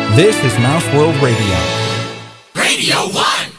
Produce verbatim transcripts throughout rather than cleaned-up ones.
This is Mouse World Radio. Radio One!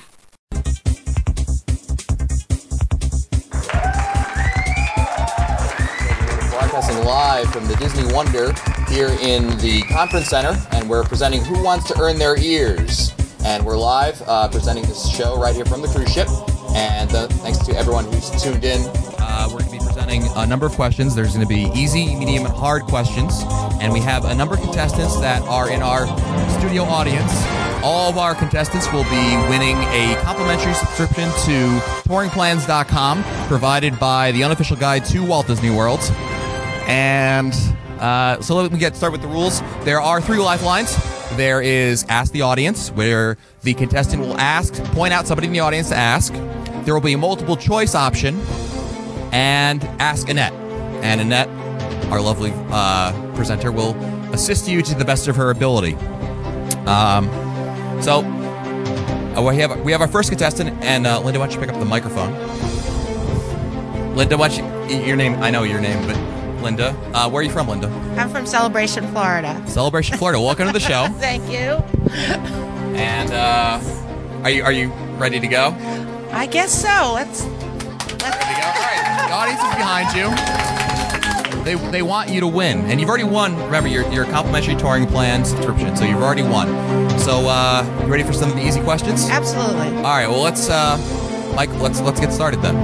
Broadcasting live from the Disney Wonder here in the Conference Center, and we're presenting Who Wants to Earn Their Ears? And we're live uh, presenting this show right here from the cruise ship. And uh, thanks to everyone who's tuned in. Uh, we're going to be presenting a number of questions. There's going to be easy, medium, and hard questions. And we have a number of contestants that are in our studio audience. All of our contestants will be winning a complimentary subscription to touring plans dot com, provided by the unofficial guide to Walt Disney World. And uh, so let me get started with the rules. There are three lifelines. There is Ask the Audience, where the contestant will ask, point out somebody in the audience to ask. There will be a multiple choice option, and Ask Annette. And Annette, our lovely uh, presenter, will assist you to the best of her ability. Um, so uh, we have we have our first contestant, and uh, Linda, why don't you pick up the microphone? Linda, why don't you, your name? I know your name, but Linda, uh, where are you from, Linda? I'm from Celebration, Florida. Celebration, Florida. Welcome to the show. Thank you. And uh, are you are you ready to go? I guess so. Let's. Ready let's to go? All right. The audience is behind you. They they want you to win, and you've already won. Remember, your your complimentary touring plan subscription, so you've already won. So, uh, you ready for some of the easy questions? Absolutely. All right. Well, let's uh, Mike. Let's let's get started then.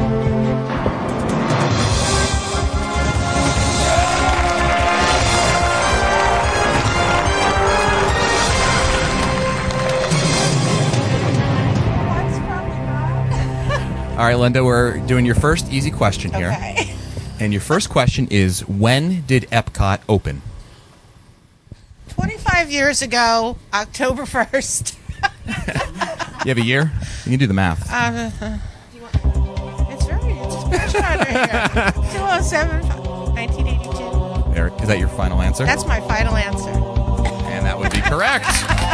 All right, Linda, we're doing your first easy question here. Okay. And your first question is, when did Epcot open? twenty-five years ago, October first. You have a year? You can do the math. Uh, it's very, it's a special under here. two oh seven, nineteen eighty-two. There, is that your final answer? That's my final answer. And that would be correct.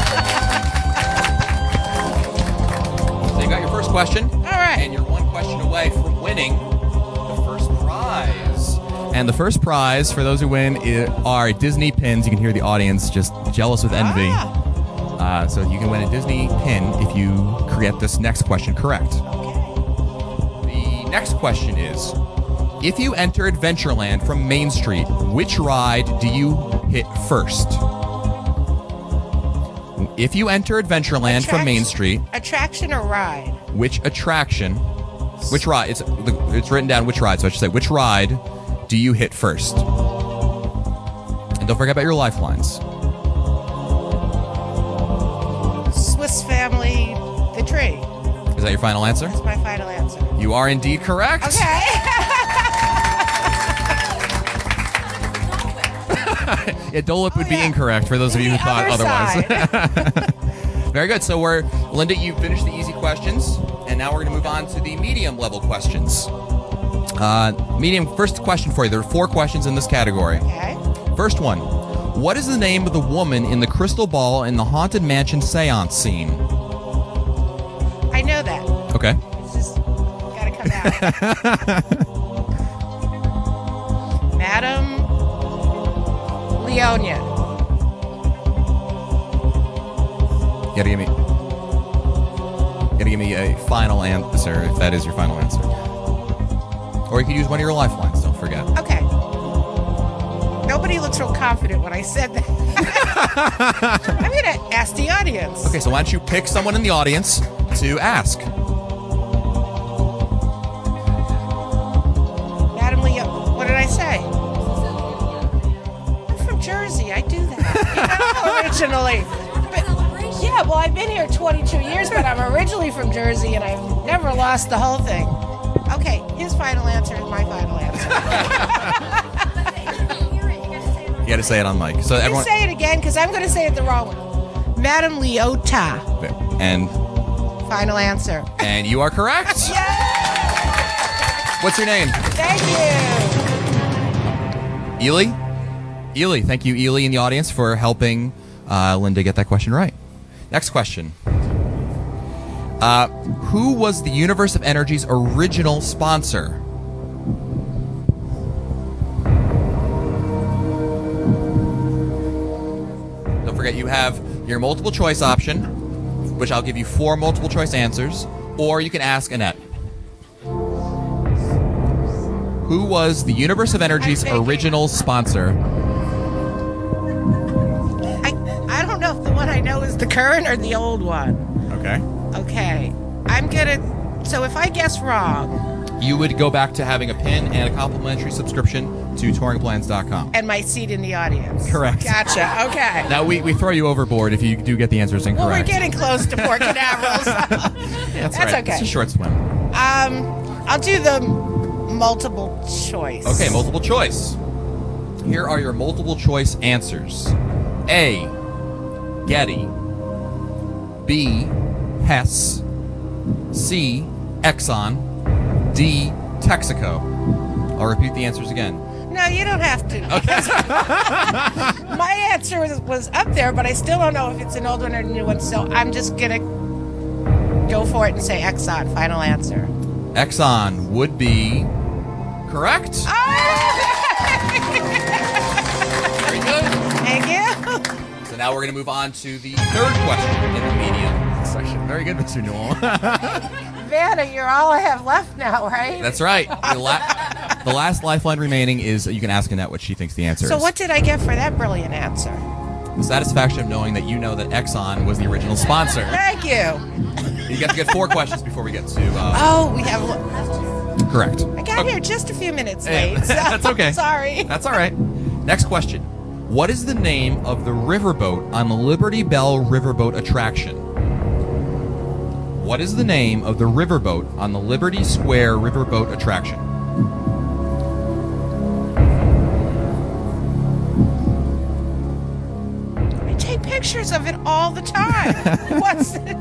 So you got your first question. All right. And you're one question away from winning the first prize. And the first prize, for those who win, i- are Disney pins. You can hear the audience just jealous with envy. Ah. Uh, so you can win a Disney pin if you get this next question correct. Okay. The next question is, if you enter Adventureland from Main Street, which ride do you hit first? If you enter Adventureland from Main Street, Attraction or ride? which attraction, which ride, it's it's written down which ride, so I should say, which ride do you hit first? And don't forget about your lifelines. Swiss Family, the tree. Is that your final answer? That's my final answer. You are indeed correct. Okay. Yeah, Dole Whip would Oh, be yeah. incorrect for those of you who The thought other otherwise. Very good. So we're, Linda, you finished the easy questions, and now we're going to move on to the medium level questions. Uh, medium, first question for you. There are four questions in this category. Okay. First one. What is the name of the woman in the crystal ball in the Haunted Mansion seance scene? I know that. Okay. It's just gotta come out. Madam Leonia. You gotta give me, you gotta give me a final answer if that is your final answer. Or you could use one of your lifelines, don't forget. Okay. Nobody looks real confident when I said that. I'm gonna ask the audience. Okay, so why don't you pick someone in the audience to ask? Madam Leo. What did I say? I'm from Jersey. I do that. You know, originally. But, yeah, well, I've been here twenty-two years, but I'm originally from Jersey, and I've never lost the whole thing. Okay, his final answer is my final answer. You got to say it on mic. So Let me everyone. say it again, because I'm going to say it the wrong way. Madam Leota. And Final answer. and you are correct. Yeah! What's your name? Thank you. Ely. Ely. Thank you, Ely, in the audience for helping uh, Linda get that question right. Next question. Uh, who was the Universe of Energy's original sponsor? forget, you have your multiple choice option, which I'll give you four multiple choice answers, or you can ask Annette. Who was the Universe of Energy's original sponsor? I, I don't know if the one I know is the current or the old one. Okay. Okay. I'm gonna. So if I guess wrong, you would go back to having a pin and a complimentary subscription to touring plans dot com. And my seat in the audience. Correct. Gotcha. Okay. Now, we, we throw you overboard if you do get the answers incorrect. Well, we're getting close to Port Canaveral. So. That's, That's right. okay. It's a short swim. Um, I'll do the multiple choice. Okay, multiple choice. Here are your multiple choice answers. A, Getty. B, Hess. C, Exxon. D, Texaco. I'll repeat the answers again. No, you don't have to. Okay. My answer was, was up there, but I still don't know if it's an old one or a new one, so I'm just going to go for it and say Exxon. Final answer. Exxon would be correct. Very good. Thank you. So now we're going to move on to the third question in the medium section. Very good, Mister Newell. Vanna, you're all I have left now, right? That's right. The, la- the last lifeline remaining is you can ask Annette what she thinks the answer So is. what did I get for that brilliant answer? The satisfaction of knowing that you know that Exxon was the original sponsor. Thank you. You get to get four questions before we get to... Uh, Oh, we have... correct. I got Okay. here just a few minutes Hey, late. So that's okay. Sorry. That's all right. Next question. What is the name of the riverboat on the Liberty Bell Riverboat attraction? What is the name of the riverboat on the Liberty Square Riverboat attraction? I take pictures of it all the time. What's it?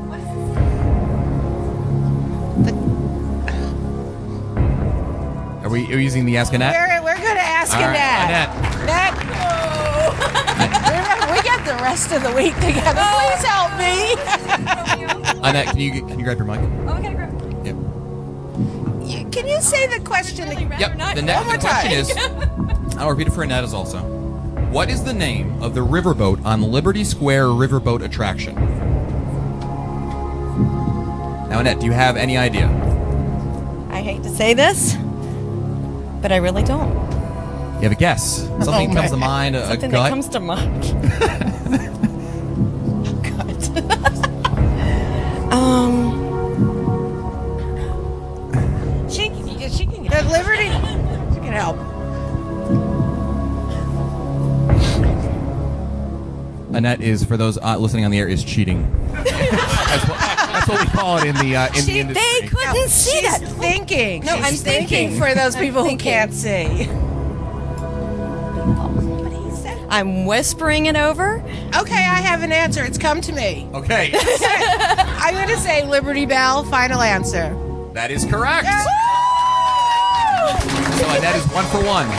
Are we, are we using the Ask Annette? We're, we're going to ask All right, Annette. Annette. Annette. Remember, we got the rest of the week together. Please help me. Annette, can you, can you grab your mic? Oh, I gotta grab. Yep. You- Can you say the question again? Yep. The, ne- One more the question time. is, I'll repeat it for Annette as also. What is the name of the riverboat on the Liberty Square Riverboat attraction? Now, Annette, do you have any idea? I hate to say this, but I really don't. You have a guess? Something Oh, comes to man. mind? A, a Something gut? that comes to mind. God. um. She, she can get Liberty. She can help. Annette is, for those uh, listening on the air, is cheating. that's, what, that's what we call it in the uh, in the She- industry. They couldn't see She's that. thinking. No, She's I'm thinking thinking. for those I'm people who thinking. can't see. I'm whispering it over. Okay, I have an answer. It's come to me. Okay, I'm going to say Liberty Bell. Final answer. that is correct. So Annette is one for one.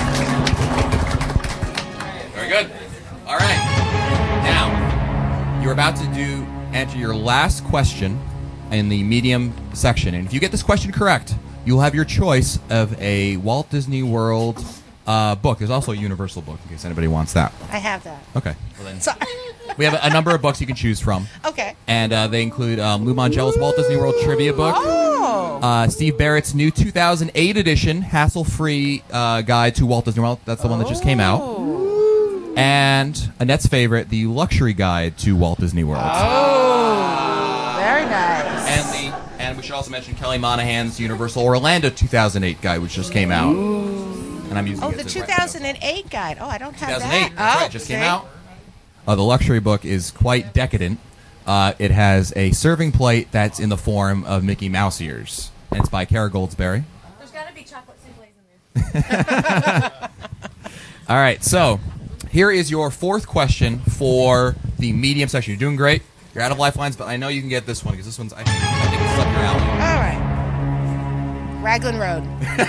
Very good. All right. Now, you're about to do answer your last question in the medium section, and if you get this question correct, you'll have your choice of a Walt Disney World uh, book. There's also a Universal book in case anybody wants that. I have that. Okay. Well then, So, we have a, a number of books you can choose from, okay. and uh, they include um, Lou Mongello's Walt Disney World Trivia book. Oh. Uh, Steve Barrett's new two thousand eight edition, hassle-free uh, guide to Walt Disney World. That's the one that just came out. And Annette's favorite, the luxury guide to Walt Disney World. Oh. Very nice. And the and we should also mention Kelly Monahan's Universal Orlando two thousand eight guide, which just came out. And I'm using Oh, it the as a two thousand eight guide. Oh, I don't have two thousand eight. that. That's oh, right, just came see? out. Uh, the luxury book is quite decadent. Uh, it has a serving plate that's in the form of Mickey Mouse ears. And it's by Kara Goldsberry. There's got to be chocolate souffles in there. All right, so here is your fourth question for the medium section. You're doing great. You're out of lifelines, but I know you can get this one because this one's, I think, I think this is up your alley. All right. Raglan Road.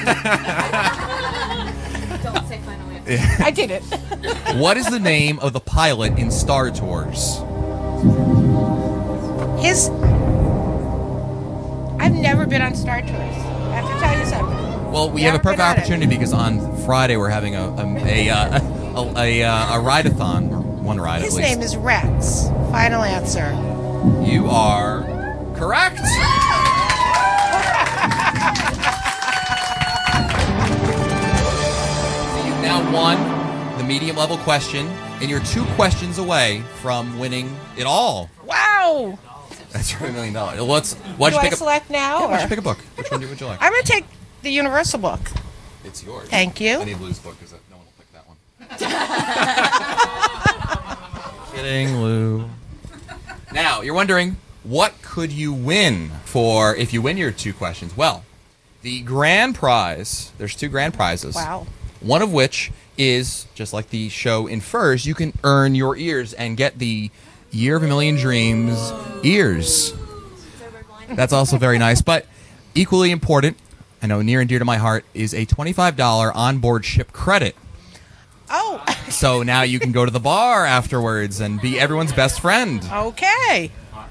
Don't say final answer. I did it. What is the name of the pilot in Star Tours? His. I've never been on Star Tours. I have to tell you something. Well, we Never have a perfect been on it. opportunity because on Friday we're having a a a, uh, a, a, uh, a ride-a-thon. one ride His at least. name is Rex. Final answer. You are correct. You've now won the medium level question, and you're two questions away from winning it all. Wow. That's for a million dollars. Let's. Why'd Do you I pick a? select now? Yeah, why'd or- you pick a book? Which one would you like? I'm going to take the Universal book. It's yours. Thank you. I need Lou's book because no one will pick that one. Kidding, Lou. Now, you're wondering, what could you win for if you win your two questions? Well, the grand prize, there's two grand prizes. Wow. One of which is, just like the show infers, you can earn your ears and get the Year of a Million Dreams ears. That's also very nice. But equally important, I know near and dear to my heart, is a twenty-five dollars onboard ship credit. Oh. So now you can go to the bar afterwards and be everyone's best friend. Okay.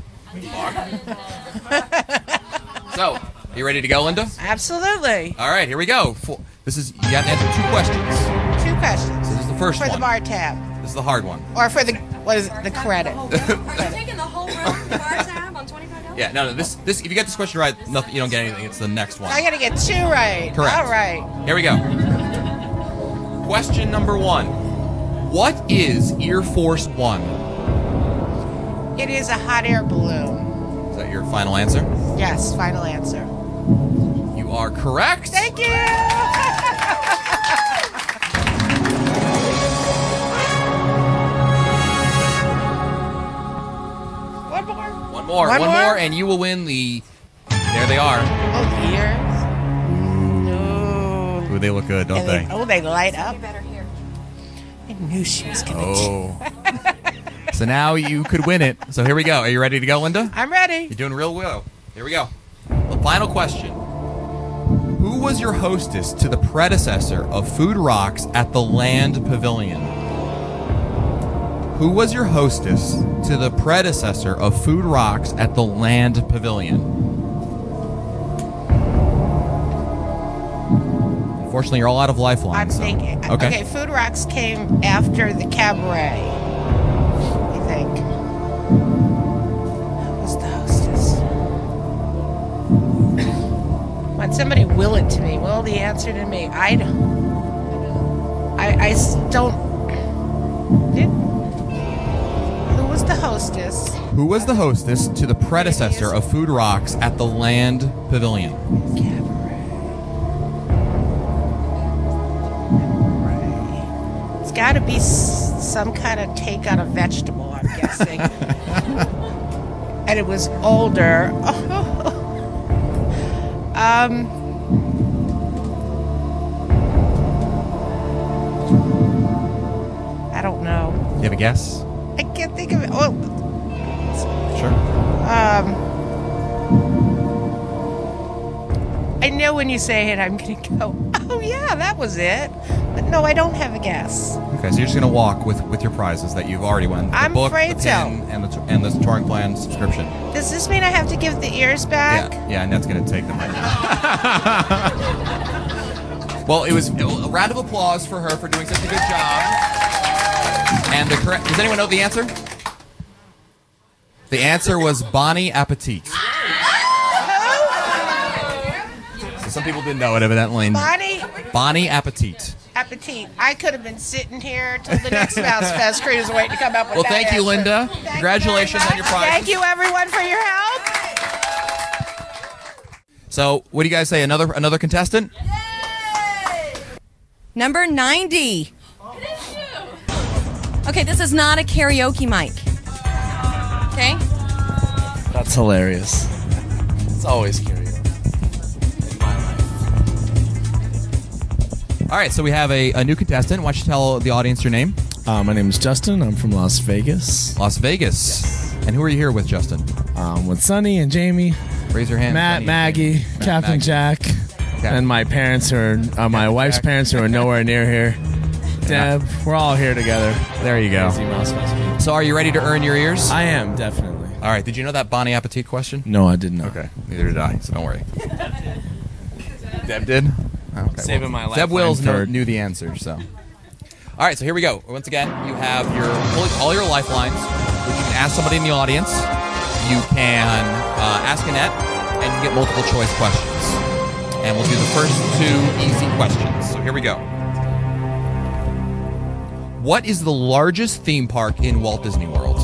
So, you ready to go, Linda? Absolutely. All right, here we go. Four, this is, you got to answer two questions. Two questions. So this is the first For one. the bar tab. This is the hard one. Or for the, what is it, the credit. Are you taking the whole room for the bar tab on twenty-five dollars? Yeah, no, no. This, this. If you get this question right, nothing, you don't get anything. It's the next one. I got to get two right. Correct. All right. Here we go. Question number one. What is Air Force One? It is a hot air balloon. Is that your final answer? Yes, final answer. You are correct. Thank you. One more. One more. One One more? more, and you will win the. There they are. Oh, ears. No. Ooh, they look good, don't And they? Oh, they light up. You better hear. I knew she was going to. Oh. So now you could win it. So here we go. Are you ready to go, Linda? I'm ready. You're doing real well. Here we go. The final question. Who was your hostess to the predecessor of Food Rocks at the Land Pavilion? Who was your hostess to the predecessor of Food Rocks at the Land Pavilion? Unfortunately, you're all out of I'm lifelines. so- thinking. Okay. Okay, Food Rocks came after the cabaret. I think. Who was the hostess? When somebody will it to me, will the answer to me? I don't. I, I s- don't. Did, who was the hostess? Who was the hostess to the predecessor of Food Rocks at the Land Pavilion? Cabaret. It's got to be s- some kind of take on a vegetable, I'm guessing. And it was older. um. I don't know. You have a guess? I can't think of it. Oh, Sure. um. I know when you say it, I'm going to go, oh, yeah, that was it. But no, I don't have a guess. Okay, so you're just gonna walk with, with your prizes that you've already won. The I'm book, afraid the so. pin, and the t- and the touring plan subscription. Does this mean I have to give the ears back? Yeah, yeah, and that's gonna take them right now. Well, it was a round of applause for her for doing such a good job. And the correct. Does anyone know the answer? The answer was Bonnie Appetit. So some people didn't know it evidently. Bonnie Bonnie Appetit. Appetit. I could have been sitting here till the next Mouse Fest cruise waiting to come up with Well, that thank you, answer. Linda. Thank you Congratulations very on your much. prizes. Thank you, everyone, for your help. So, what do you guys say? Another another contestant? Number ninety. Okay, this is not a karaoke mic. Okay? That's hilarious. It's always karaoke. In my life. All right, so we have a, a new contestant. Why don't you tell the audience your name? Uh, my name is Justin. I'm from Las Vegas. Las Vegas. And who are you here with, Justin? Um, with Sonny and Jamie, Raise your hand. Matt, Sonny. Maggie, Matt, Captain Maggie. Jack, and my parents who are uh, my Captain wife's Jack. parents who are nowhere near here. Deb, we're all here together. There you go. Crazy Mouse Fest people. So, are you ready to earn your ears? I am, definitely. All right. Did you know that Bonnie Appetit question? No, I did not. Okay. Neither did I. So don't worry. Deb did. Okay. Saving my life Deb Wills line know, for- knew the answer. So. All right, so here we go. Once again, you have your all your lifelines, which you can ask somebody in the audience. You can uh, ask Annette, and you get multiple choice questions. And we'll do the first two easy questions. So here we go. What is the largest theme park in Walt Disney World?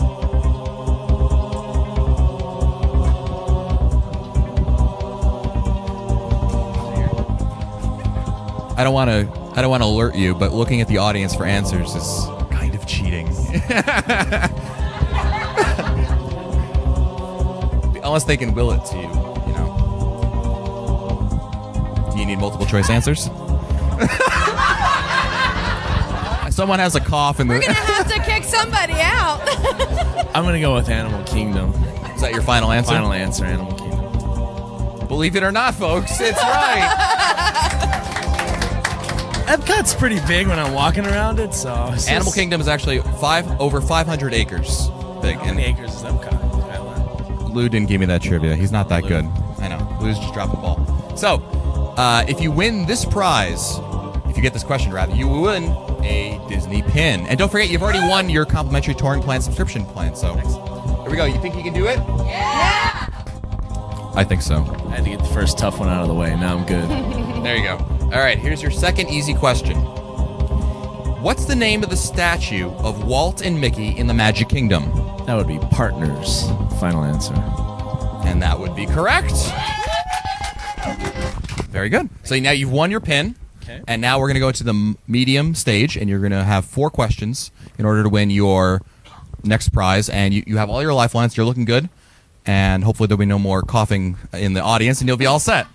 I don't want to. I don't want to alert you, but looking at the audience for answers is kind of cheating. Unless they can will it to you, you know. Do you need multiple choice answers? Someone has a cough in the. We're gonna have to kick somebody out. I'm gonna go with Animal Kingdom. Is that your final answer? Final answer, Animal Kingdom. Believe it or not, folks, it's right. Epcot's pretty big when I'm walking around it, so it's Animal just, Kingdom is actually five over five hundred acres big. How many acres is Epcot? Lou didn't give me that trivia. He's not that Lou. good. I know. Lou's just dropped the ball. So, uh, if you win this prize, if you get this question rather, you will win a Disney pin. And don't forget, you've already won your complimentary touring plan subscription plan. So, here we go. You think you can do it? Yeah. I think so. I had to get the first tough one out of the way. Now I'm good. There you go. All right, here's your second easy question. What's the name of the statue of Walt and Mickey in the Magic Kingdom? That would be Partners. Final answer. And that would be correct. Very good. So now you've won your pin. Okay. And now we're going to go to the medium stage, and you're going to have four questions in order to win your next prize. And you, you have all your lifelines. You're looking good. And hopefully there'll be no more coughing in the audience, and you'll be all set.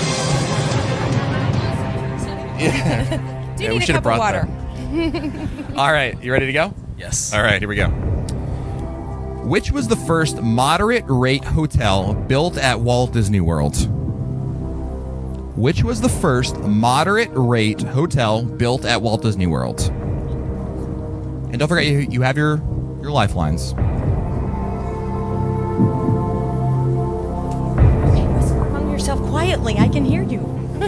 Yeah. Do you Yeah, we need a should have cup of brought water? that. All right, you ready to go? Yes. All right, here we go. Which was the first moderate-rate hotel built at Walt Disney World? Which was the first moderate-rate hotel built at Walt Disney World? And don't forget, you, you have your, your lifelines. Whisper among yourself quietly. I can hear you.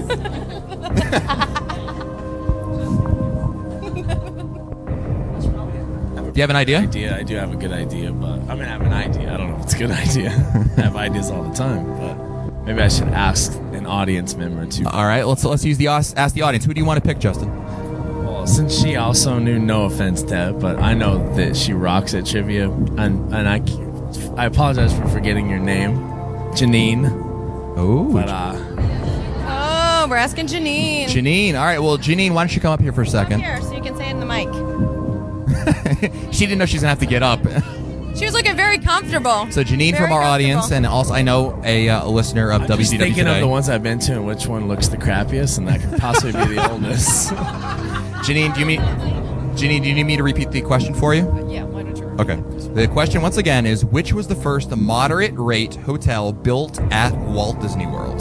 Do you have an idea? idea? I do have a good idea, but I'm gonna have an idea. I don't know if it's a good idea. I have ideas all the time, but maybe I should ask an audience member to. All right, let's let's use the ask the audience. Who do you want to pick, Justin? Well, since she also knew, no offense, Deb, but I know that she rocks at trivia, and and I, I apologize for forgetting your name, Janine. Oh, But uh, Oh, we're asking Janine. Janine. All right, well, Janine, why don't you come up here for a second? Here, so you can say it in the mic. She didn't know she's gonna have to get up. She was looking very comfortable. So Janine Very from our audience, comfortable. and also I know a, uh, a listener of I'm W just D W thinking Today. of the ones I've been to and which one looks the crappiest, and that could possibly be the oldest. Janine, do you mean? Janine, do you need me to repeat the question for you? Yeah, why don't you? Okay. The question once again is: which was the first moderate-rate hotel built at Walt Disney World?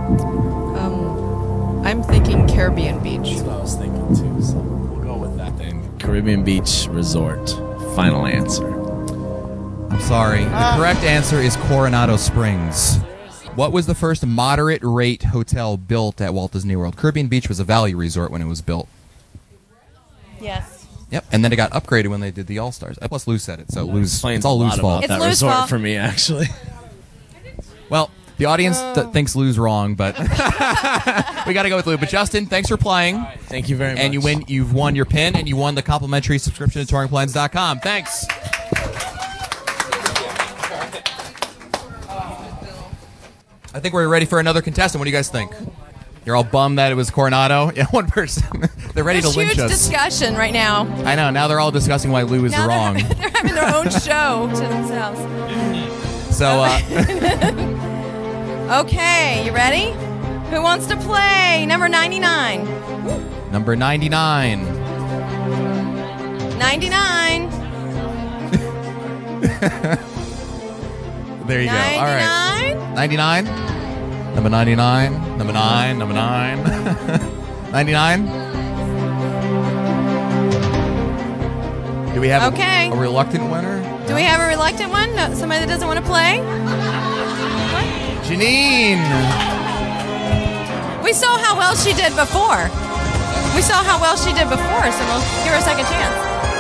Um, I'm thinking Caribbean Beach. That's what I was thinking too, so we'll go with that then. Caribbean Beach Resort. Final answer. I'm sorry. The correct answer is Coronado Springs. What was the first moderate-rate hotel built at Walt Disney World? Caribbean Beach was a value resort when it was built. Yes. Yep, and then it got upgraded when they did the All Stars. Plus, Lou said it, so Lou's, Explains it's all a Lou's lot fault. It's about that Lou's resort fault. for me, actually. Well, the audience th- thinks Lou's wrong, but we got to go with Lou. But Justin, thanks for playing, Thank you very much. and you win. You've won your pin, and you won the complimentary subscription to touring plans dot com. Thanks. I think we're ready for another contestant. What do you guys think? You're all bummed that it was Coronado. Yeah, one person. They're ready There's to lynch huge us. discussion right now. I know. Now they're all discussing why Lou is Now wrong. They're, they're having their own show to themselves. So, uh, Okay, you ready? Who wants to play? Number ninety-nine. number ninety-nine. ninety-nine. There you go. All right. ninety-nine. ninety-nine. Number ninety-nine. Number nine. Number nine. ninety-nine. Do we have a- Okay. a, reluctant winner? Do we have a reluctant one? No, somebody that doesn't want to play? Janine. We saw how well she did before. We saw how well she did before, so we'll give her a second chance.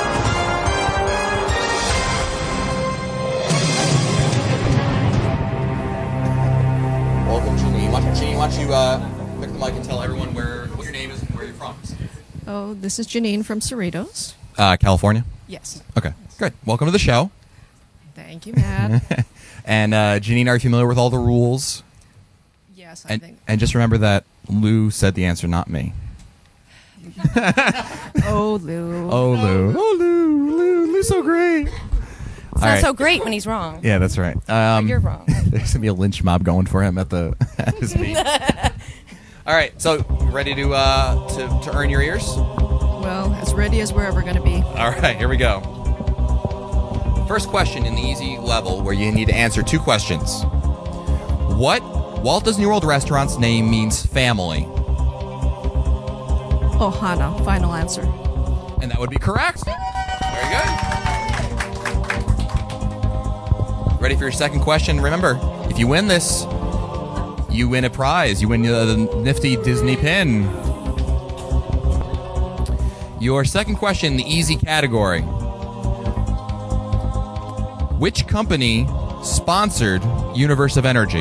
Welcome, Janine. Why don't, Janine, why don't you uh, pick the mic and tell everyone where what your name is and where you're from? Oh, this is Janine from Cerritos. Uh, California? Yes. Okay, good. Welcome to the show. Thank you, Matt. And uh, Janine, are you familiar with all the rules? Yes, I And, think. and just remember that Lou said the answer, not me. Oh, Lou. Oh, Lou. Oh, Lou. Lou. Lou's so great. It's All not right. so great when he's wrong. Yeah, that's right. Um, You're wrong. There's going to be a lynch mob going for him at the at his meet. All right, so ready to, uh, to to earn your ears? Well, as ready as we're ever going to be. All right, here we go. First question in the easy level where you need to answer two questions. What Walt Disney World restaurant's name means family? Ohana, final answer. And that would be correct. Very good. Ready for your second question? Remember, if you win this, you win a prize. You win uh, the nifty Disney pin. Your second question in the easy category. Which company sponsored Universe of Energy?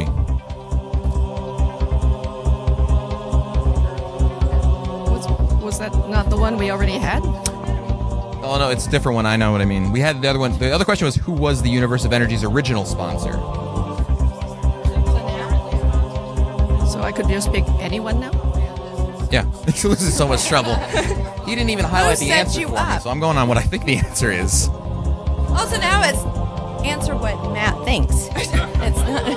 Was, was that not the one we already had? Oh no, it's a different one. I know what I mean. We had the other one. The other question was, who was the Universe of Energy's original sponsor? So I could just pick anyone now? Yeah, this is so much trouble. He didn't even highlight the set answer you for me, up? so I'm going on what I think the answer is. Also, now it's answer what Matt thinks. It's not.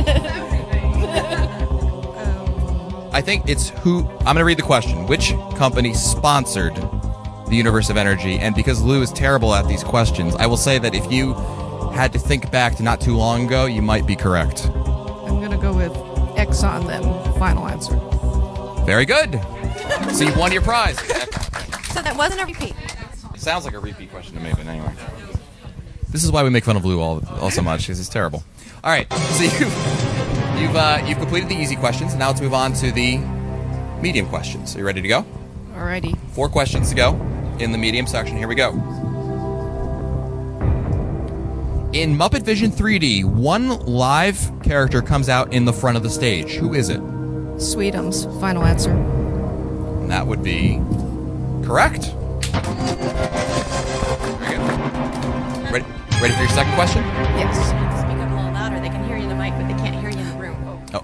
I think it's who. I'm going to read the question. Which company sponsored the Universe of Energy? And because Lou is terrible at these questions, I will say that if you had to think back to not too long ago, you might be correct. I'm going to go with Exxon then, final answer. Very good. So you won your prize. So that wasn't a repeat. Sounds like a repeat question to me, but anyway. This is why we make fun of Lou all, all so much, because he's terrible. All right, so you've, you've, uh, you've completed the easy questions. Now let's move on to the medium questions. Are you ready to go? Alrighty. Four questions to go in the medium section. Here we go. In Muppet Vision three D, one live character comes out in the front of the stage. Who is it? Sweetums, final answer. And that would be correct. Very good. Ready, ready for your second question? Yes. Speak up a little louder. They can hear you in the mic, but they can't hear you in the room.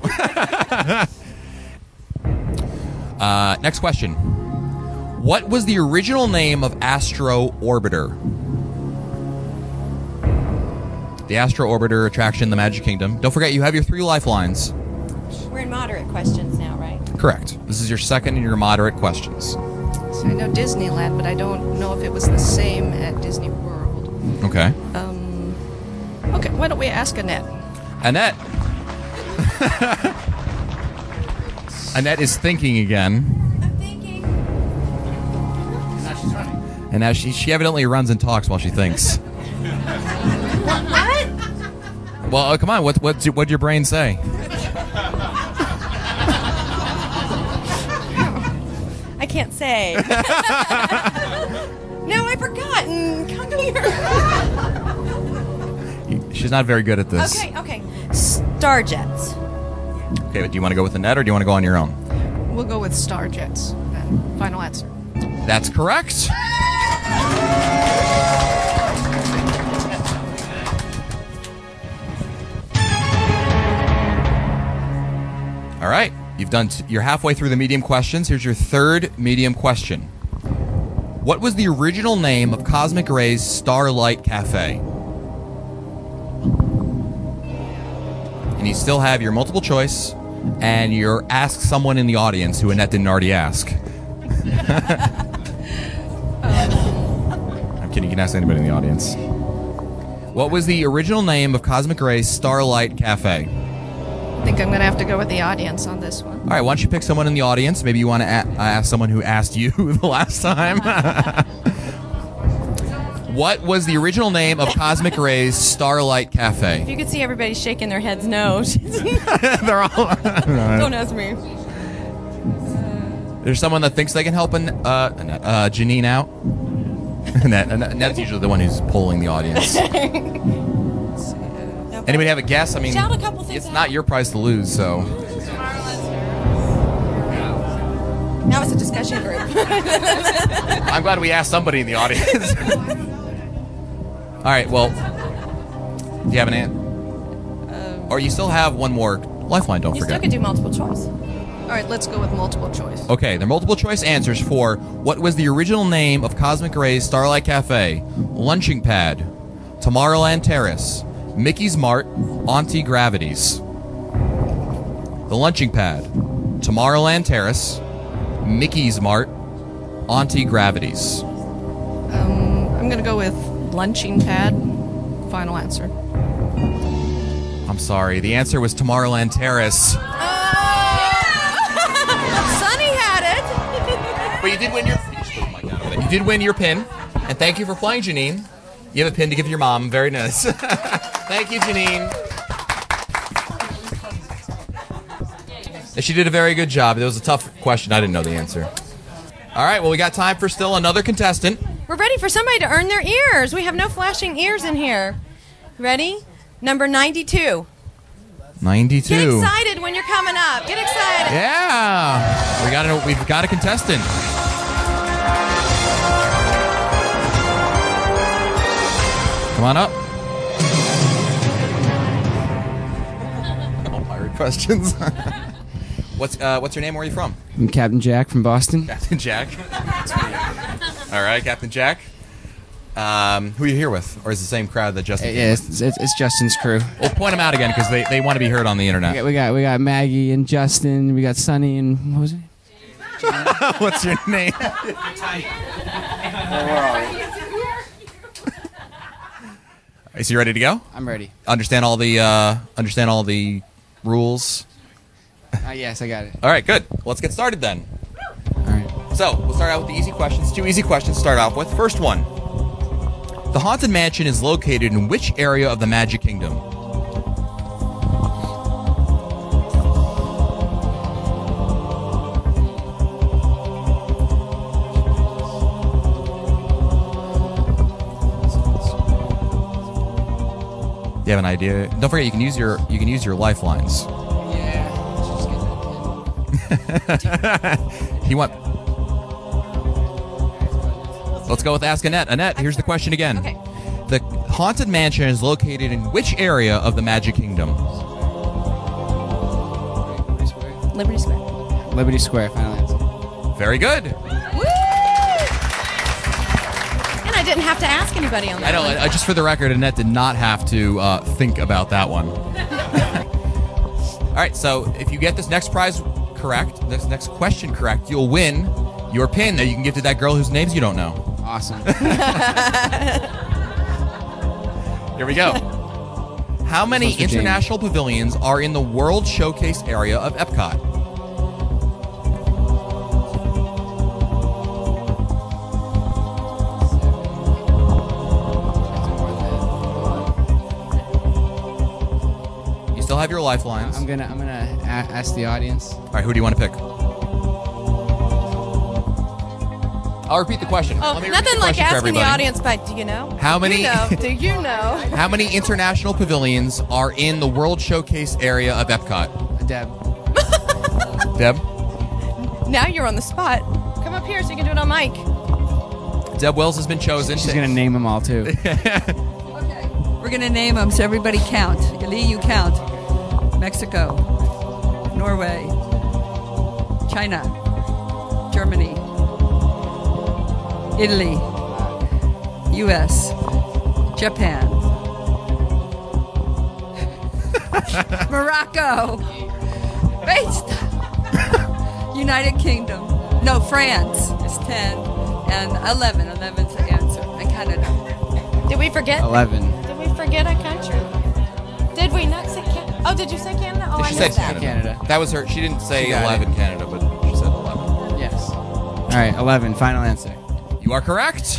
Oh. uh, next question. What was the original name of Astro Orbiter? The Astro Orbiter attraction, the Magic Kingdom. Don't forget, you have your three lifelines. We're in moderate questions now, right? Correct. This is your second and your moderate questions. So I know Disneyland, but I don't know if it was the same at Disney World. Okay. Um. Okay, why don't we ask Annette? Annette. Annette is thinking again. I'm thinking. And now she, she evidently runs and talks while she thinks. What? Well, oh, come on. What, what's your, what'd your brain say? I can't say. No, I've forgotten. Come here. She's not very good at this. Okay, okay. Starjets. Okay, but do you want to go with Annette or do you want to go on your own? We'll go with Starjets. Then, final answer. That's correct. All right, you've done. T- you're halfway through the medium questions. Here's your third medium question. What was the original name of Cosmic Ray's Starlight Cafe? And you still have your multiple choice and your ask someone in the audience who Annette didn't already ask. I'm kidding. You can ask anybody in the audience. What was the original name of Cosmic Ray's Starlight Cafe? I think I'm going to have to go with the audience on this one. All right, why don't you pick someone in the audience? Maybe you want to a- ask someone who asked you the last time. What was the original name of Cosmic Ray's Starlight If Cafe? you could see everybody shaking their heads no. They're all... Don't ask me. There's someone that thinks they can help an, uh, Annette, uh, Janine out. Annette, Annette's usually the one who's polling the audience. Anybody have a guess? I mean, Shout a couple things it's out. not your prize to lose, so. Now it's a discussion group. I'm glad we asked somebody in the audience. All right, well, do you have an ant? Um, Or you still have one more lifeline, don't You still forget. could do multiple choice. All right, let's go with multiple choice. Okay, they're multiple choice answers for what was the original name of Cosmic Ray's Starlight Cafe, Lunching Pad, Tomorrowland Terrace, Mickey's Mart, Auntie Gravities. The Lunching Pad, Tomorrowland Terrace, Mickey's Mart, Auntie Gravities. Um, I'm going to go with lunching pad. Final answer. I'm sorry, the answer was Tomorrowland Terrace. Sunny had it. But you did win your You did win your pin, and thank you for playing, Janine. You have a pin to give your mom. Very nice. Thank you, Janine. She did a very good job. It was a tough question. I didn't know the answer. All right, well, we got time for still another contestant. We're ready for somebody to earn their ears. We have no flashing ears in here. Ready? Number ninety-two. ninety-two. Get excited when you're coming up. Get excited. Yeah. We got a, we've got a contestant. Come on up. All pirate questions. What's uh, what's your name? Where are you from? I'm Captain Jack from Boston. Captain Jack. All right, Captain Jack. Um, who are you here with? Or is it the same crowd that Justin came Yeah, with? it's, it's, it's Justin's crew. Well, point them out again because they, they want to be heard on the We internet. got, we got we got Maggie and Justin. We got Sunny and what was it? What's your name? Is you ready to go? I'm ready. Understand all the uh, understand all the rules. Uh, yes, I got it. All right, good. Let's get started then. All right. So we'll start out with the easy questions. Two easy questions to start off with. First one: the Haunted Mansion is located in which area of the Magic Kingdom? Do you have an idea? Don't forget, you can use your you can use your lifelines. Yeah. You want? Let's go with Ask Annette. Annette, here's the question again. Okay. The Haunted Mansion is located in which area of the Magic Kingdom? Liberty Square. Liberty Square. Final answer. Very good. Woo! And I didn't have to ask anybody on that I know. one. Uh, just for the record, Annette did not have to uh, think about that one. All right. So if you get this next prize correct, this next question correct, you'll win your pin that you can give to that girl whose names you don't know. Awesome. Here we go. How many Supposed to Jamie. international pavilions are in the World Showcase area of Epcot? You still have your lifelines. I'm gonna I'm gonna a- ask the audience. All right, who do you want to pick? I'll repeat the question. Oh, Let me repeat nothing the like question for asking the everybody. audience, but do you know? How many- Do you know? Do you know? How many international pavilions are in the World Showcase area of Epcot? Deb. Deb? Now you're on the spot. Come up here so you can do it on mic. Deb Wells has been chosen. She's gonna name them all too. We're going to name them so everybody count. Lee, you count. Mexico, Norway, China, Germany, Italy, U S, Japan, Morocco. Wait. United Kingdom. No, France is ten and eleven. eleven's the answer. And Canada. Did we forget? Eleven. Did we forget a country? Did we not say Canada? Oh, did you say Canada? Oh, I She said missed that. Canada. Canada. That was her. She didn't say She got eleven Canada, but she said eleven. Yes. All right. Eleven. Final answer. You are correct.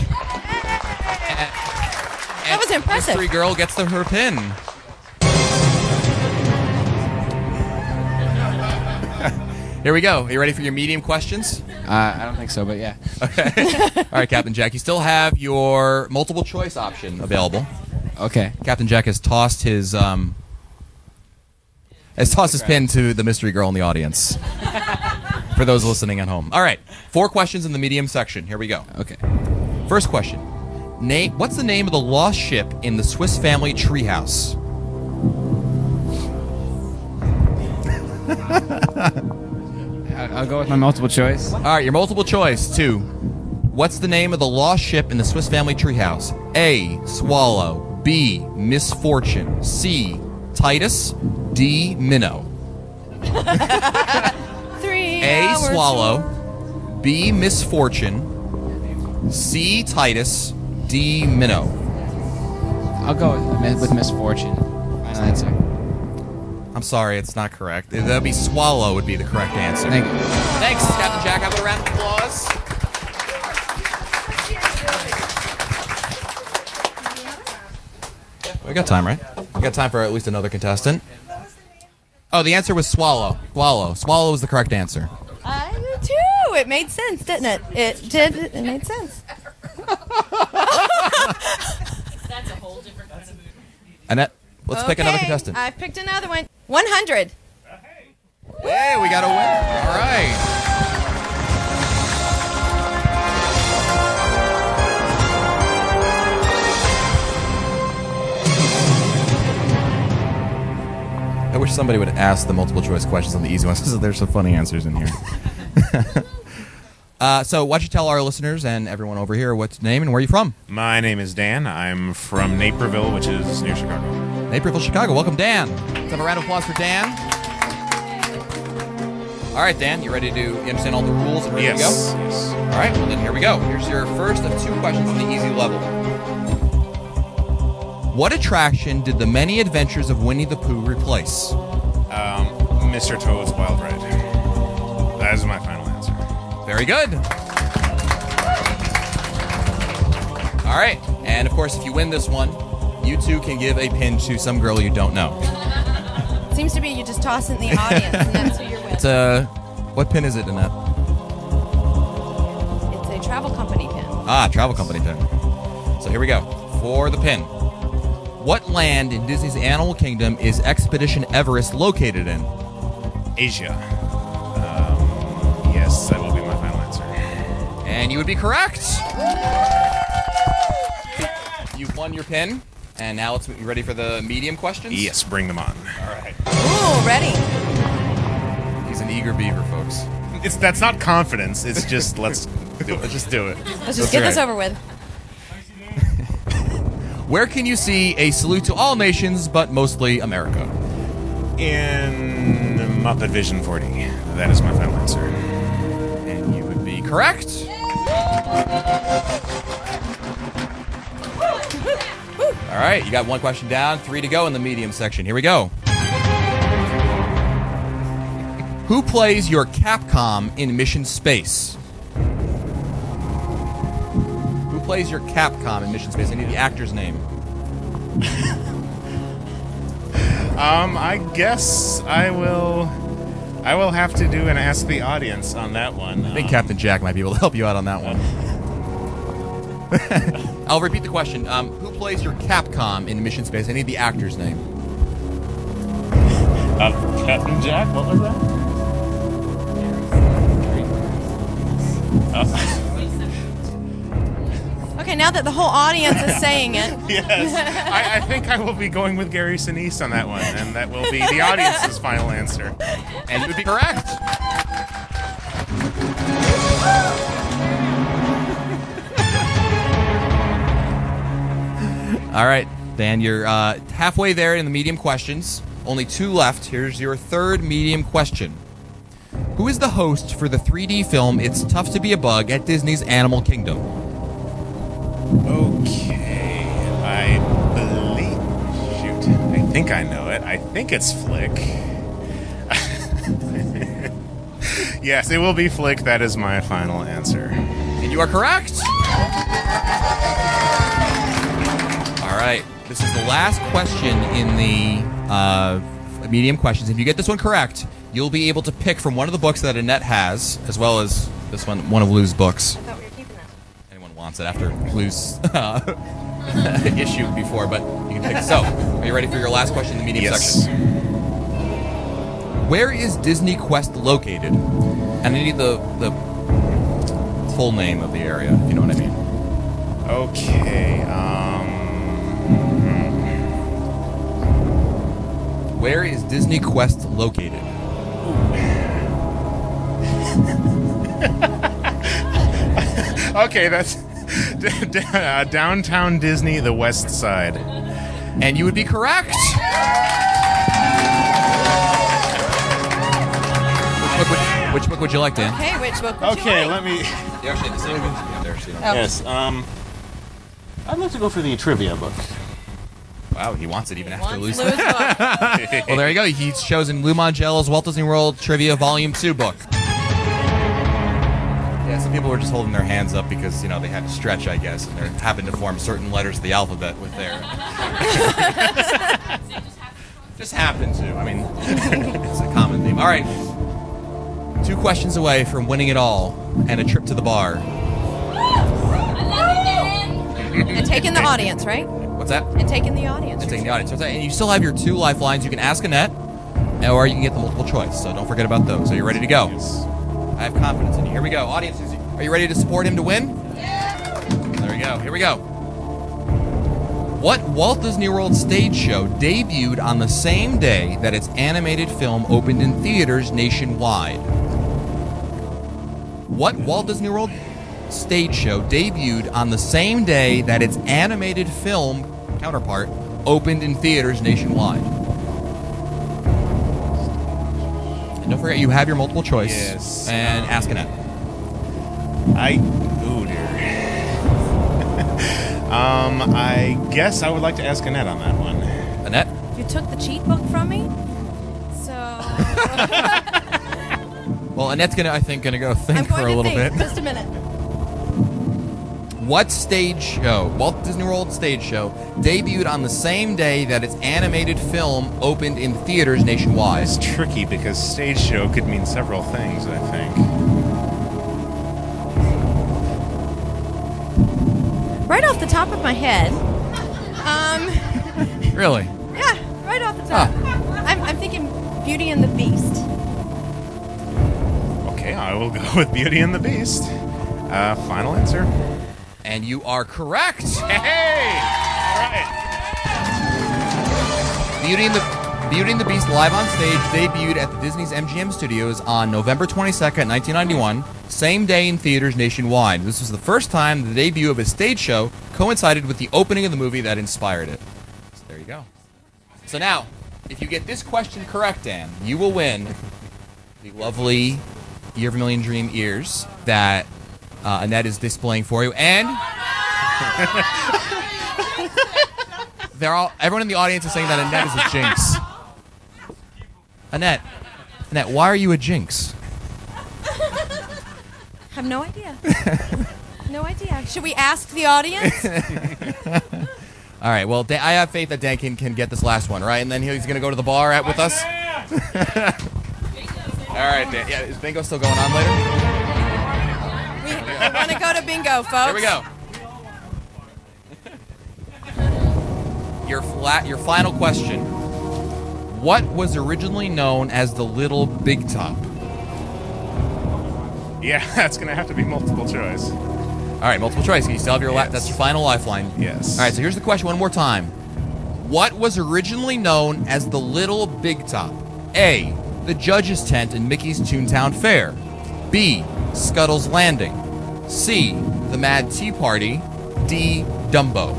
That was impressive. Mystery girl gets the her pin. Here we go. Are you ready for your medium questions? Uh, I don't think so, but yeah. Okay. All right, Captain Jack. You still have your multiple choice option available. Okay. Captain Jack has tossed his um, has tossed his pin to the mystery girl in the audience. For those listening at home. All right. Four questions in the medium section. Here we go. Okay. First question. Name. What's the name of the lost ship in the Swiss Family Treehouse? I'll go with my multiple choice. All right, your multiple choice. Two. What's the name of the lost ship in the Swiss Family Treehouse? A. Swallow. B. Misfortune. C. Titus. D. Minnow. Three A. hours Swallow. more. B. Misfortune. C. Titus. D. Minnow. I'll go with, with misfortune. Final answer. I'm sorry, it's not correct. That would be swallow would be the correct answer. Thank you. Thanks, Captain Jack. Have a round of applause. We got time, right? We got time for at least another contestant. Oh, the answer was swallow. Swallow. Swallow was the correct answer. I did too. It made sense, didn't it? It did. It made sense. That's a whole different kind of movie. Annette, let's pick another Okay, contestant. I picked another one. one hundred. Hey, we got a winner. All right. I wish somebody would ask the multiple choice questions on the easy ones because there's some funny answers in here. uh, so why don't you tell our listeners and everyone over here what's your name and where you're from? My name is Dan. I'm from Naperville, which is near Chicago. Naperville, Chicago. Welcome, Dan. Let's have a round of applause for Dan. All right, Dan, you ready to you understand all the rules and ready Yes. to go? Yes. All right, well then here we go. Here's your first of two questions on the easy level. What attraction did the Many Adventures of Winnie the Pooh replace? Um, Mister Toad's Wild Ride. That is my final answer. Very good. All right, and of course, if you win this one, you too can give a pin to some girl you don't know. Seems to be you just toss it in the audience, and that's who you're with. It's a what pin is it, Annette? It's a travel company pin. Ah, travel company pin. So here we go for the pin. What land in Disney's Animal Kingdom is Expedition Everest located in? Asia. Um, yes, that will be my final answer. And you would be correct. You've won your pin, and now let's you ready for the medium questions? Yes, bring them on. All right. Ooh, ready. He's an eager beaver, folks. It's that's not confidence. It's just let's do it. Let's just do it. Let's just get this over with. Where can you see a salute to all nations, but mostly America? In Muppet Vision forty. That is my final answer. And you would be correct. All right, you got one question down, three to go in the medium section. Here we go. Who plays your Capcom in Mission Space? Who plays your Capcom in Mission Space? I need the actor's name. Um, I guess I will. I will have to do an ask the audience on that one. I think um, Captain Jack might be able to help you out on that one. I'll repeat the question. Um, who plays your Capcom in Mission Space? I need the actor's name. Uh, Captain Jack. What was that? Uh, Okay, now that the whole audience is saying it. yes, I, I think I will be going with Gary Sinise on that one, and that will be the audience's final answer. And you would be correct. All right, Dan, you're uh, halfway there in the medium questions. Only two left. Here's your third medium question. Who is the host for the three D film It's Tough to Be a Bug at Disney's Animal Kingdom? Okay, I believe. Shoot, I think I know it. I think it's Flick. Yes, it will be Flick. That is my final answer. And you are correct. All right, this is the last question in the uh, medium questions. If you get this one correct, you'll be able to pick from one of the books that Annette has, as well as this one, one of Lou's books. I thought we were keeping that. Anyone wants it after Lou's uh, issue before, but you can pick. So, are you ready for your last question in the medium Yes. section? Where is Disney Quest located? And I need the the full name of the area, if you know what I mean. Okay. Um. Where is Disney Quest located? Okay, that's d- d- uh, downtown Disney, the West Side. And you would be correct. Which book would, which book would you like, Dan? Okay, which book would Okay, you like? let me. You actually have the same book. Yeah, there, so you don't- Oh. Yes. Um. I'd like to go for the trivia book. Wow, he wants it even after Wants Lou's. Lou's book. Well, there you go. He's chosen Lou Mongello's Walt Disney World Trivia Volume two book. Yeah, some people were just holding their hands up because, you know, they had to stretch, I guess, and they happened to form certain letters of the alphabet with their... just happened to. I mean, it's a common theme. All right. Two questions away from winning it all and a trip to the bar. And taking the audience, right? What's that? And taking the audience. And taking the audience. And you still have your two lifelines. You can ask Annette, or you can get the multiple choice. So don't forget about those. So you're ready to go. Yes. I have confidence in you. Here we go. Audience, are you ready to support him to win? Yeah. There we go. Here we go. What Walt Disney World stage show debuted on the same day that its animated film opened in theaters nationwide? What Walt Disney World stage show debuted on the same day that its animated film counterpart opened in theaters nationwide? And don't forget, you have your multiple choice. Yes. And ask Annette. I. Oh dear. um. I guess I would like to ask Annette on that one. Annette? You took the cheat book from me? So... Well, Annette's gonna, I think, gonna go think I'm going for a to little think. bit. Just a minute. What stage show, Walt Disney World stage show, debuted on the same day that its animated film opened in theaters nationwide? It's tricky because stage show could mean several things, I think. Right off the top of my head. Um, Really? yeah, right off the top. I'm, I'm thinking Beauty and the Beast. Okay, I will go with Beauty and the Beast. Uh, final answer. And you are correct. Hey! All right. Beauty and the Beauty and the Beast live on stage debuted at the Disney's M G M Studios on November twenty-second, nineteen ninety-one, same day in theaters nationwide. This was the first time the debut of a stage show coincided with the opening of the movie that inspired it. So there you go. So now, if you get this question correct, Dan, you will win the lovely Year of a Million Dream ears that uh, Annette is displaying for you. And they're all everyone in the audience is saying that Annette is a jinx. Annette, Annette, why are you a jinx? Have no idea. No idea. Should we ask the audience? All right, well, Dan, I have faith that Dan can, can get this last one, right? And then he's going to go to the bar at with us? All right, Dan. Yeah, is bingo still going on later? we we want to go to bingo, folks. Here we go. Your flat, your final question. What was originally known as the Little Big Top? Yeah, that's going to have to be multiple choice. All right, multiple choice. You still have your la- Yes. that's your final lifeline. Yes. All right, so here's the question one more time. What was originally known as the Little Big Top? A, the Judge's Tent in Mickey's Toontown Fair. B, Scuttle's Landing. C, the Mad Tea Party. D, Dumbo.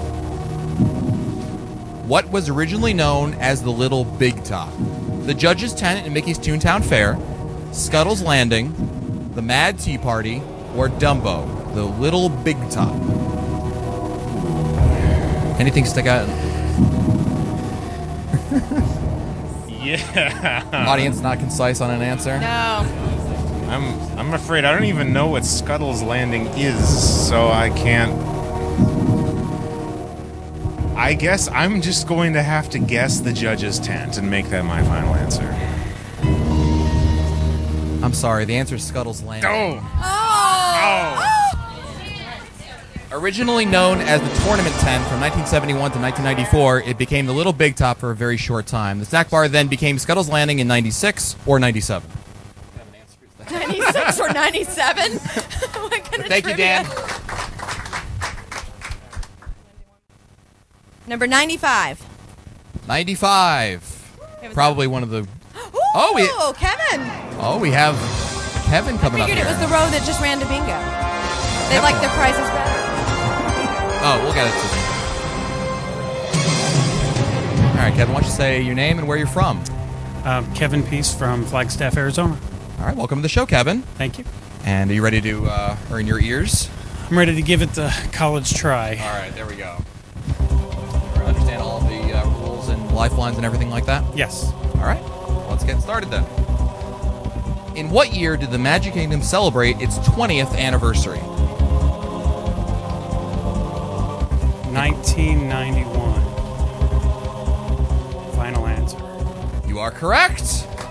What was originally known as the Little Big Top? The Judge's Tent in Mickey's Toontown Fair, Scuttle's Landing, the Mad Tea Party, or Dumbo, the Little Big Top. Anything stick out? Yeah. Audience not concise on an answer? No. I'm I'm afraid I don't even know what Scuttle's Landing is, so I can't. I guess I'm just going to have to guess the Judge's Tent and make that my final answer. I'm sorry. The answer is Scuttle's Landing. Oh. Oh. Originally known as the Tournament tent from nineteen seventy-one to nineteen ninety-four, it became the Little Big Top for a very short time. The snack bar then became Scuttle's Landing in ninety-six or ninety-seven. ninety-six or ninety-seven? What kind of Thank you, trivia? Dan. Number ninety-five. ninety-five. Probably one of the... Oh, we, Kevin. oh, we have Kevin coming I up figured here. it was the row that just ran to bingo. They like their prices better. Oh, we'll get it to you. All right, Kevin, why don't you say your name and where you're from? Um, Kevin Peace from Flagstaff, Arizona. All right, welcome to the show, Kevin. Thank you. And are you ready to uh, earn your ears? I'm ready to give it the college try. All right, there we go. Understand all the uh, rules and lifelines and everything like that? Yes. All right, let's get started then. In what year did the Magic Kingdom celebrate its twentieth anniversary? nineteen ninety-one. Final answer. You are correct.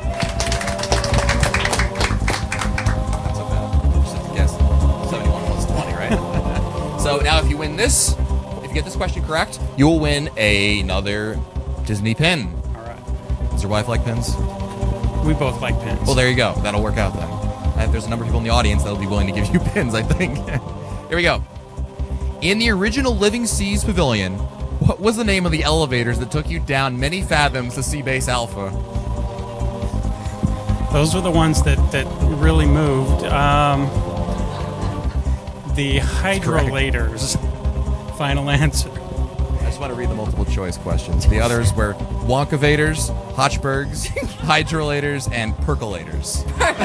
That's okay. Just have to guess. seventy-one plus twenty, right? So now if you win this, if you get this question correct, you will win another Disney pin. All right. Does your wife like pins? We both like pins. Well, there you go. That'll work out then. And there's a number of people in the audience that'll be willing to give you pins, I think. Here we go. In the original Living Seas Pavilion, what was the name of the elevators that took you down many fathoms to Sea Base Alpha? Those were the ones that, that really moved. Um, the hydrolators. Final answer. I just want to read the multiple choice questions. The others were Wonkavators, Hotchbergs, Hydrolators, and Percolators.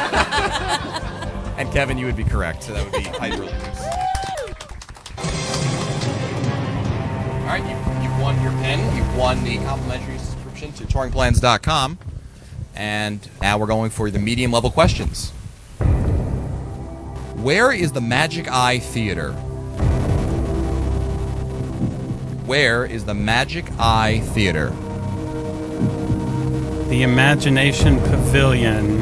And Kevin, you would be correct. So that would be Hydrolators. All right, you, you've won your pin. You've won the complimentary subscription to touring plans dot com. And now we're going for the medium level questions. Where is the Magic Eye Theater? Where is the Magic Eye Theater? The Imagination Pavilion.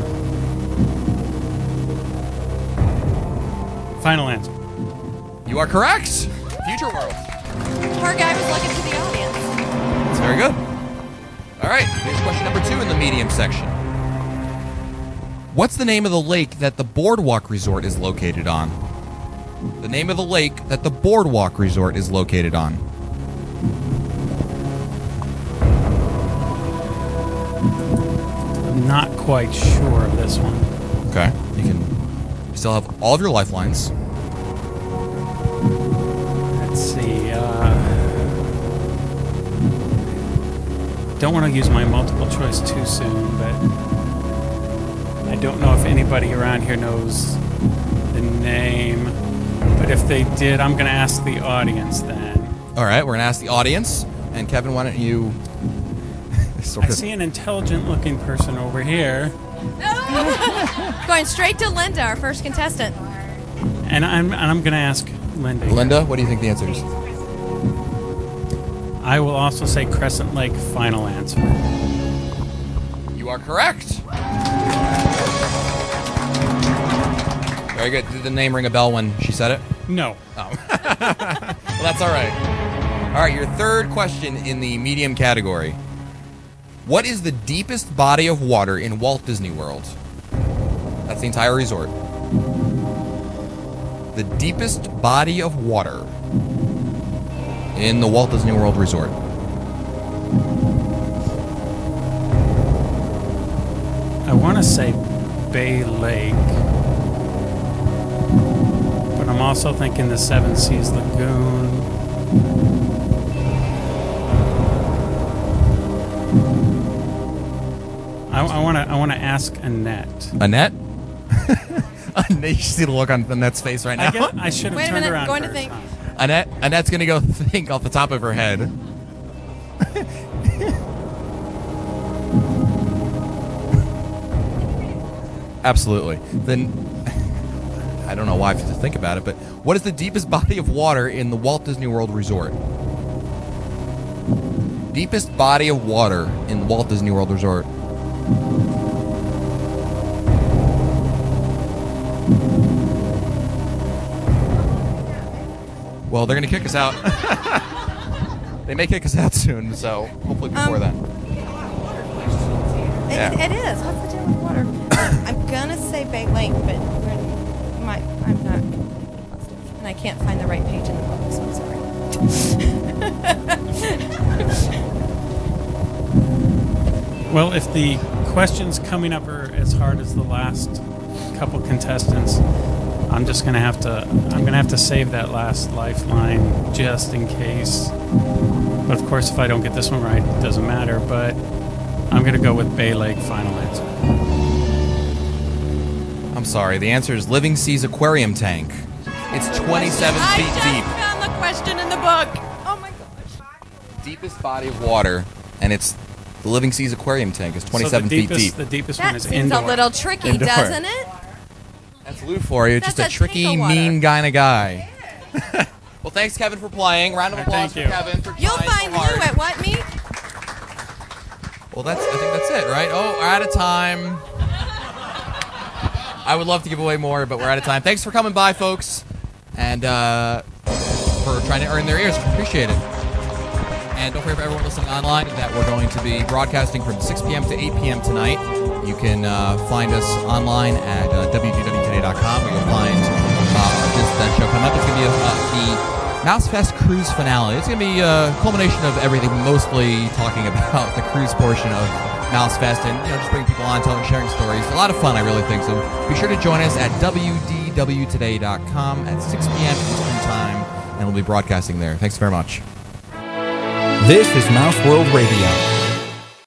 Final answer. You are correct. Future World. Our guy was looking to the audience. That's very good. All right, here's question number two in the medium section. What's the name of the lake that the Boardwalk Resort is located on? The name of the lake that the Boardwalk Resort is located on. I'm not quite sure of this one. Okay. You can still have all of your lifelines. Let's see. Uh, don't want to use my multiple choice too soon, but I don't know if anybody around here knows the name. But if they did, I'm going to ask the audience then. All right, we're going to ask the audience. And Kevin, why don't you sort I of... see an intelligent-looking person over here. Going straight to Linda, our first contestant. And I'm, and I'm going to ask Linda. Linda, what do you think the answer is? I will also say Crescent Lake. Final answer. You are correct. Very good. Did the name ring a bell when she said it? No. Oh. Well, that's all right. All right, your third question in the medium category. What is the deepest body of water in Walt Disney World? That's the entire resort. The deepest body of water in the Walt Disney World Resort. I want to say Bay Lake, but I'm also thinking the Seven Seas Lagoon. I want to. I want to ask Annette. Annette? You see the look on Annette's face right now. I, guess I should have Wait a turned minute, around. going to first. think. Annette, Annette's going to go think off the top of her head. Absolutely. Then, I don't know why I have to think about it, but what is the deepest body of water in the Walt Disney World Resort? Deepest body of water in the Walt Disney World Resort. Well, they're going to kick us out. They may kick us out soon, so hopefully before Um, then. It, Yeah. it is. What's the deal with water? I'm gonna say Bay Lake, but we're, my, I'm not positive, and I can't find the right page in the book, so I'm sorry. Well, if the questions coming up are as hard as the last couple contestants, I'm just gonna have to. I'm gonna have to save that last lifeline just in case. But of course, if I don't get this one right, it doesn't matter. But I'm gonna go with Bay Lake. Final answer. I'm sorry. The answer is Living Seas Aquarium Tank. It's twenty-seven I feet just deep. found the question in the book. Oh my gosh. Deepest body of water, and it's the Living Seas Aquarium Tank is twenty-seven so the feet deepest, deep. The deepest That one is seems indoor. a little tricky, Indoor. doesn't it? That's Lou for you. That's Just a a tricky, tank of water. mean kind of guy. Well, thanks, Kevin, for playing. Round of applause Thank for you. Kevin for You'll trying find so hard. Lou at what meet? Well, that's. I think that's it, right? Oh, we're out of time. I would love to give away more, but we're out of time. Thanks for coming by, folks, and uh, for trying to earn their ears. Appreciate it. And don't forget for everyone listening online that we're going to be broadcasting from six p.m. to eight p.m. tonight. You can uh, find us online at uh, w d w today dot com, where you'll find uh, this that show coming up. It's going to be a, uh, the MouseFest cruise finale. It's going to be a culmination of everything, mostly talking about the cruise portion of MouseFest and, you know, just bringing people on, telling, sharing stories. A lot of fun, I really think. So be sure to join us at w d w today dot com at six p.m. Eastern Time, and we'll be broadcasting there. Thanks very much. This is Mouse World Radio.